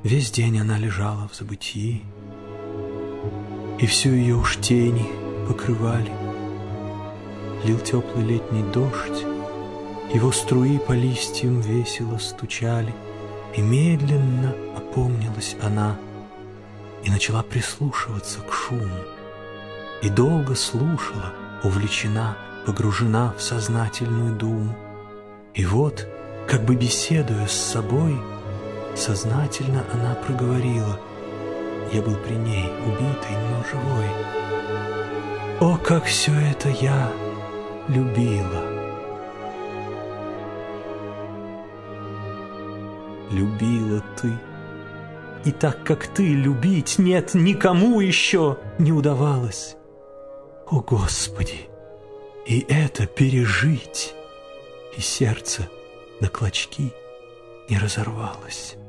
Весь день она лежала в забытии, и всю ее уж тени покрывали. Лил теплый летний дождь, его струи по листьям весело стучали, и медленно опомнилась она и начала прислушиваться к шуму, и долго слушала, увлечена, погружена в сознательную думу. И вот, как бы беседуя с собой, сознательно она проговорила: «Я был при ней, убитый, но живой. О, как все это я любила!» Любила ты, и так, как ты, любить нет никому еще не удавалось. О, Господи! И это пережить, и сердце на клочки не разорвалось.